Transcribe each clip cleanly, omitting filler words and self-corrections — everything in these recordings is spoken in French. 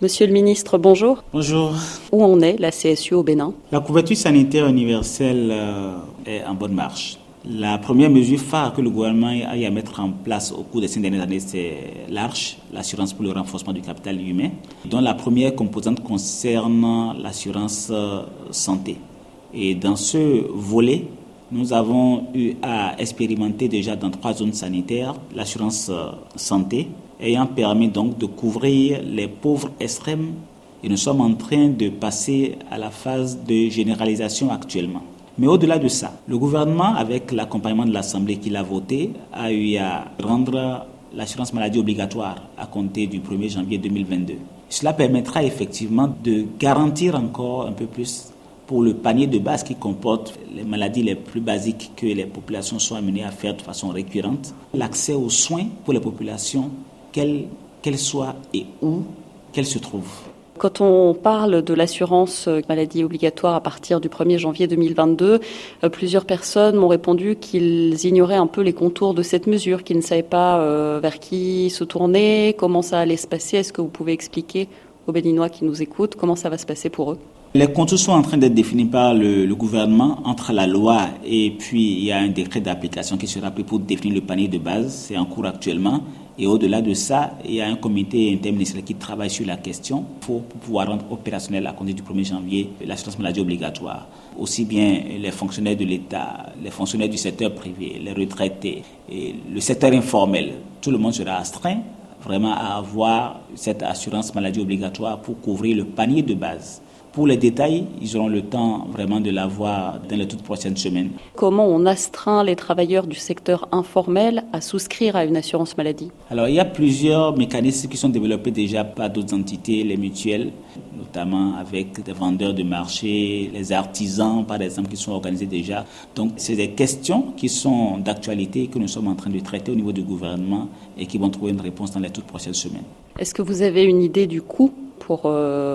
Monsieur le ministre, bonjour. Bonjour. Où en est la CSU au Bénin? La couverture sanitaire universelle est en bonne marche. La première mesure phare que le gouvernement a eu à mettre en place au cours des 5 dernières années, c'est l'ARCHE, l'assurance pour le renforcement du capital humain, dont la première composante concerne l'assurance santé. Et dans ce volet, nous avons eu à expérimenter déjà dans 3 zones sanitaires l'assurance santé, ayant permis donc de couvrir les pauvres extrêmes. Et nous sommes en train de passer à la phase de généralisation actuellement. Mais au-delà de ça, le gouvernement, avec l'accompagnement de l'Assemblée qu'il a voté, a eu à rendre l'assurance maladie obligatoire à compter du 1er janvier 2022. Cela permettra effectivement de garantir encore un peu plus pour le panier de base qui comporte les maladies les plus basiques que les populations sont amenées à faire de façon récurrente, l'accès aux soins pour les populations, qu'elles soient et où qu'elles se trouvent. Quand on parle de l'assurance maladie obligatoire à partir du 1er janvier 2022, plusieurs personnes m'ont répondu qu'ils ignoraient un peu les contours de cette mesure, qu'ils ne savaient pas vers qui se tourner, comment ça allait se passer. Est-ce que vous pouvez expliquer aux Béninois qui nous écoutent comment ça va se passer pour eux? Les contours sont en train d'être définis par le gouvernement entre la loi et puis il y a un décret d'application qui sera pris pour définir le panier de base. C'est en cours actuellement. Et au-delà de ça, il y a un comité interministériel qui travaille sur la question pour pouvoir rendre opérationnel à compter du 1er janvier l'assurance maladie obligatoire. Aussi bien les fonctionnaires de l'État, les fonctionnaires du secteur privé, les retraités, et le secteur informel, tout le monde sera astreint vraiment à avoir cette assurance maladie obligatoire pour couvrir le panier de base. Pour les détails, ils auront le temps vraiment de l'avoir dans les toutes prochaines semaines. Comment on astreint les travailleurs du secteur informel à souscrire à une assurance maladie? Alors, il y a plusieurs mécanismes qui sont développés déjà par d'autres entités, les mutuelles, notamment avec des vendeurs de marché, les artisans, par exemple, qui sont organisés déjà. Donc, c'est des questions qui sont d'actualité que nous sommes en train de traiter au niveau du gouvernement et qui vont trouver une réponse dans les toutes prochaines semaines. Est-ce que vous avez une idée du coût pour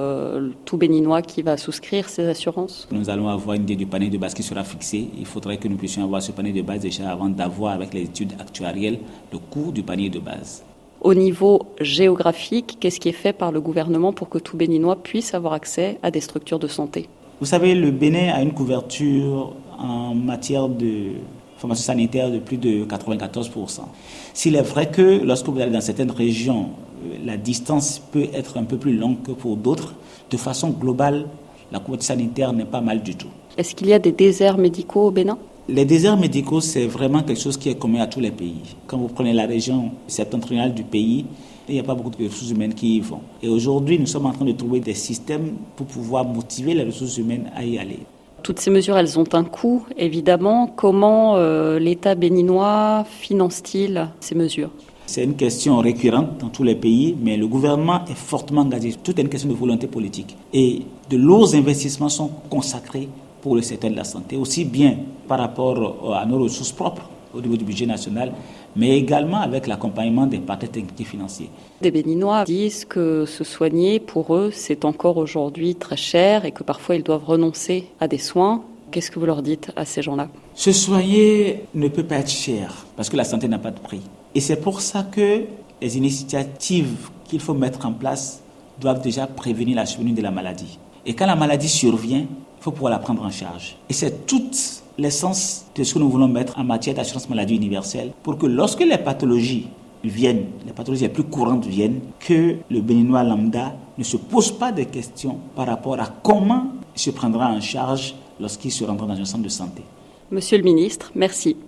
tout Béninois qui va souscrire ces assurances? Nous allons avoir une idée du panier de base qui sera fixé. Il faudrait que nous puissions avoir ce panier de base déjà avant d'avoir avec les études actuarielles le coût du panier de base. Au niveau géographique, qu'est-ce qui est fait par le gouvernement pour que tout Béninois puisse avoir accès à des structures de santé? Vous savez, le Bénin a une couverture en matière de formation sanitaire de plus de 94%. S'il est vrai que lorsque vous allez dans certaines régions, la distance peut être un peu plus longue que pour d'autres, de façon globale, la couverture sanitaire n'est pas mal du tout. Est-ce qu'il y a des déserts médicaux au Bénin? Les déserts médicaux, c'est vraiment quelque chose qui est commun à tous les pays. Quand vous prenez la région septentrionale du pays, il n'y a pas beaucoup de ressources humaines qui y vont. Et aujourd'hui, nous sommes en train de trouver des systèmes pour pouvoir motiver les ressources humaines à y aller. Toutes ces mesures, elles ont un coût, évidemment. Comment l'État béninois finance-t-il ces mesures? C'est une question récurrente dans tous les pays, mais le gouvernement est fortement engagé. Tout est une question de volonté politique. Et de lourds investissements sont consacrés pour le secteur de la santé, aussi bien par rapport à nos ressources propres au niveau du budget national, mais également avec l'accompagnement des partenaires techniques et financiers. Des Béninois disent que se soigner, pour eux, c'est encore aujourd'hui très cher et que parfois ils doivent renoncer à des soins. Qu'est-ce que vous leur dites à ces gens-là? Se soigner ne peut pas être cher parce que la santé n'a pas de prix. Et c'est pour ça que les initiatives qu'il faut mettre en place doivent déjà prévenir la survenue de la maladie. Et quand la maladie survient, il faut pouvoir la prendre en charge. Et c'est toute l'essence de ce que nous voulons mettre en matière d'assurance maladie universelle pour que lorsque les pathologies viennent, les pathologies les plus courantes viennent, que le Béninois lambda ne se pose pas de questions par rapport à comment il se prendra en charge lorsqu'il se rendra dans un centre de santé. Monsieur le ministre, merci.